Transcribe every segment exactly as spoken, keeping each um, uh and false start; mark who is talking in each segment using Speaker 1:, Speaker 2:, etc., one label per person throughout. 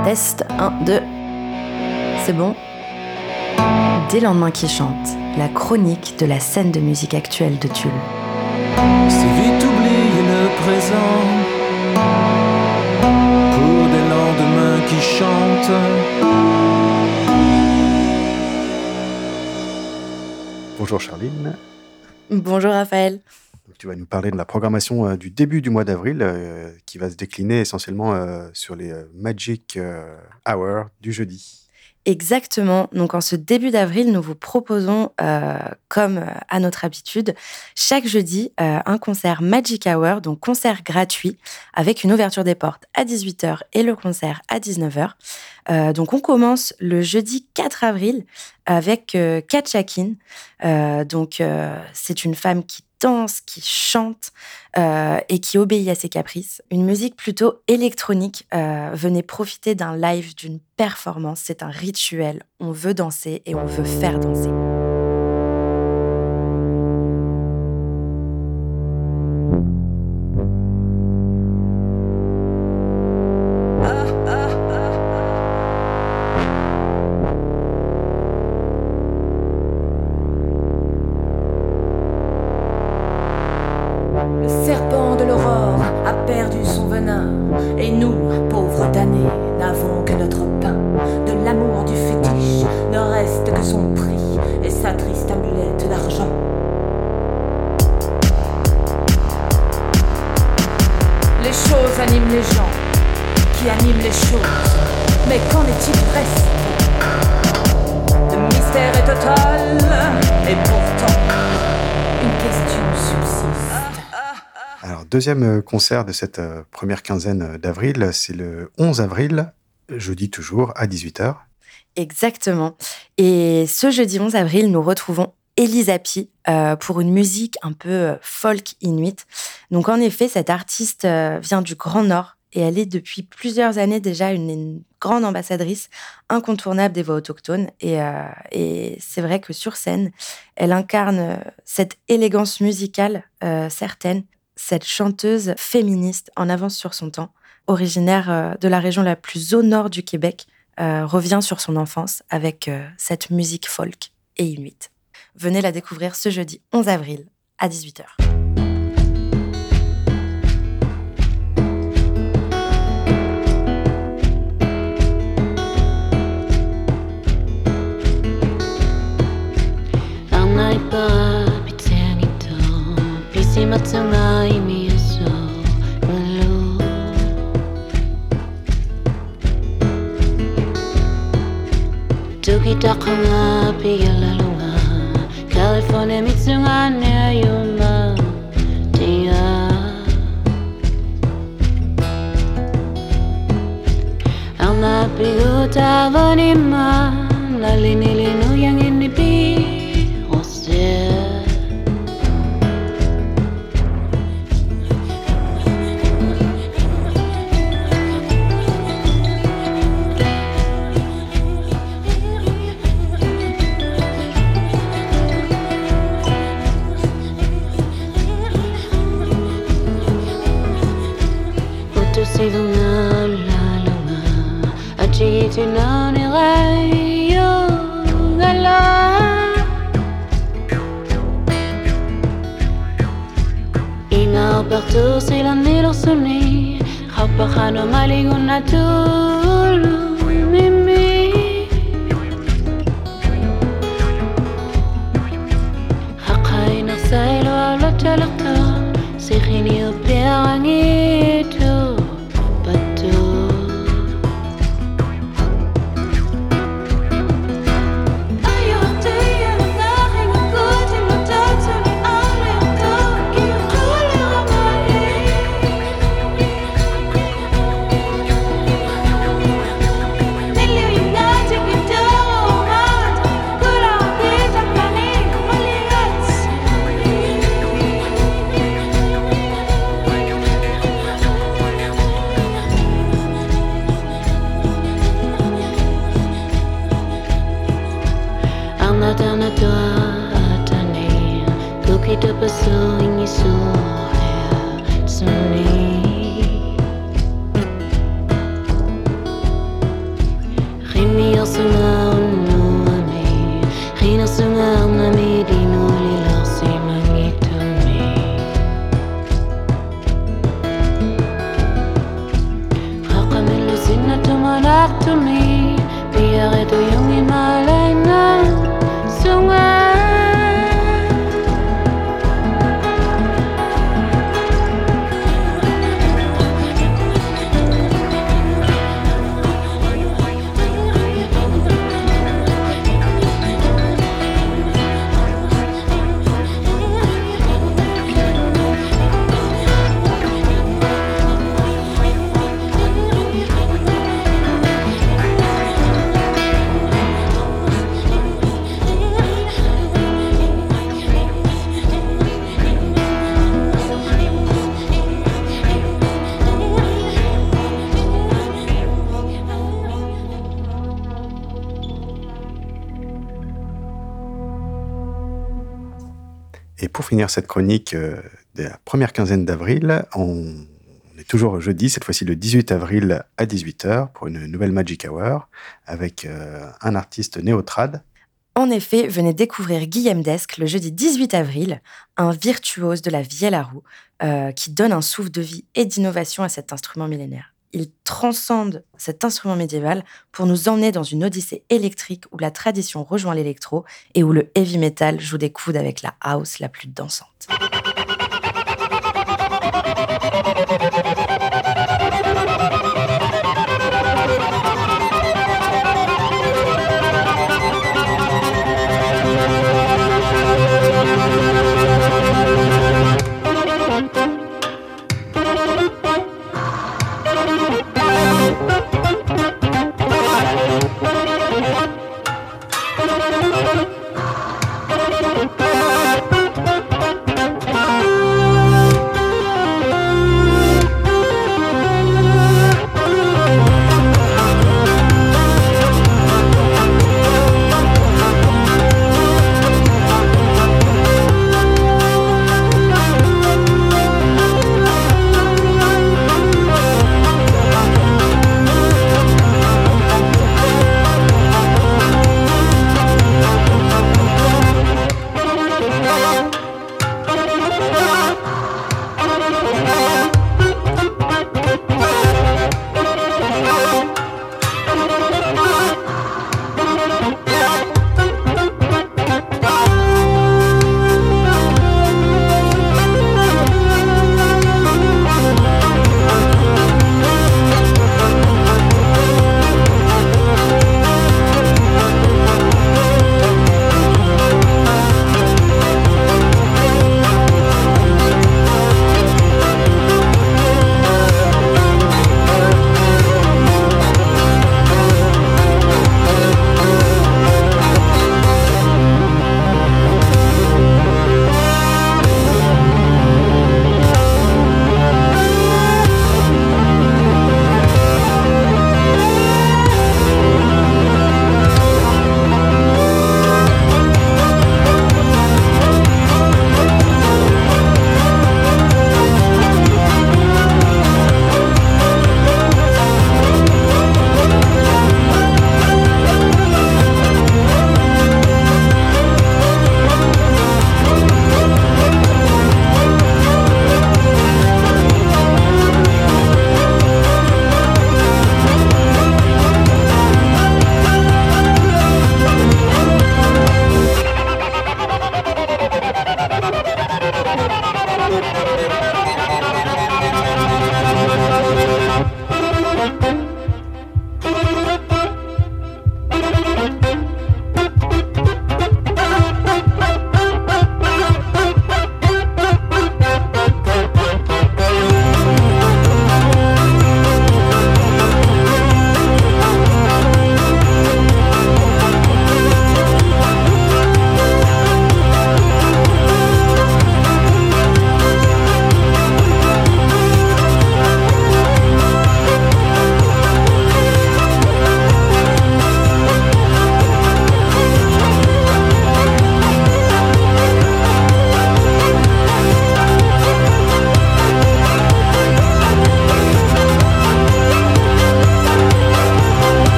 Speaker 1: Test un, deux. C'est bon. Des lendemains qui chantent, la chronique de la scène de musique actuelle de Tulle.
Speaker 2: C'est vite oublier le présent pour des lendemains qui chantent.
Speaker 3: Bonjour Charline.
Speaker 1: Bonjour Raphaël.
Speaker 3: Donc, tu vas nous parler de la programmation euh, du début du mois d'avril euh, qui va se décliner essentiellement euh, sur les euh, Magic euh, Hour du jeudi.
Speaker 1: Exactement. Donc, en ce début d'avril, nous vous proposons, euh, comme euh, à notre habitude, chaque jeudi, euh, un concert Magic Hour, donc concert gratuit, avec une ouverture des portes à dix-huit heures et le concert à dix-neuf heures. Euh, donc, on commence le jeudi quatre avril avec euh, Katchakin. Euh, donc, euh, c'est une femme qui danse, qui chante euh, et qui obéit à ses caprices. Une musique plutôt électronique. Euh, venez profiter d'un live, d'une performance. C'est un rituel. On veut danser et on veut faire danser.
Speaker 4: Le serpent de l'aurore a perdu son venin, et nous, pauvres damnés, n'avons que notre pain. De l'amour du fétiche ne reste que son prix et sa triste amulette d'argent. Les choses animent les gens, qui animent les choses. Mais qu'en est-il du reste ? Le mystère est total, et pourtant, une question subsiste.
Speaker 3: Alors, deuxième concert de cette euh, première quinzaine d'avril, c'est le onze avril, jeudi toujours, à dix-huit heures.
Speaker 1: Exactement. Et ce jeudi onze avril, nous retrouvons Elisa Pi euh, pour une musique un peu folk inuit. Donc, en effet, cette artiste euh, vient du Grand Nord et elle est depuis plusieurs années déjà une, une grande ambassadrice incontournable des voix autochtones. Et, euh, et c'est vrai que sur scène, elle incarne cette élégance musicale euh, certaine, cette chanteuse féministe en avance sur son temps, originaire euh, de la région la plus au nord du Québec, euh, revient sur son enfance avec euh, cette musique folk et inuit. Venez la découvrir ce jeudi onze avril à dix-huit heures.
Speaker 5: Tukitaka pigalalunga California mitsunga ne yuma dia Ama piguta vanima lalinilinu yang ini bi ose Sidunga lalunga Achiti nani rayo ngala Ina partout c'est la nilo suni Khapakano maliguna tulu mimi Haqaina sailo ala talaqta Sikhini upirangitu Kita pasang isoya suni na tumanat to me. Biar itu yung imalay na sungai.
Speaker 3: Et pour finir cette chronique euh, de la première quinzaine d'avril, on, on est toujours jeudi, cette fois-ci le dix-huit avril à dix-huit heures, pour une nouvelle Magic Hour, avec euh, un artiste néo-trad.
Speaker 1: En effet, venez découvrir Guillaume Desque le jeudi dix-huit avril, un virtuose de la vielle à roue euh, qui donne un souffle de vie et d'innovation à cet instrument millénaire. Il transcende cet instrument médiéval pour nous emmener dans une odyssée électrique où la tradition rejoint l'électro et où le heavy metal joue des coudes avec la house la plus dansante.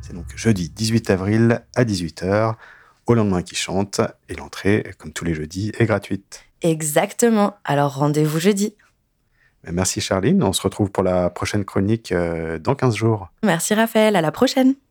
Speaker 3: C'est donc jeudi dix-huit avril à dix-huit heures, au lendemain qui chante, et l'entrée, comme tous les jeudis, est gratuite.
Speaker 1: Exactement. Alors rendez-vous jeudi.
Speaker 3: Merci Charline, on se retrouve pour la prochaine chronique euh, dans quinze jours.
Speaker 1: Merci Raphaël, à la prochaine.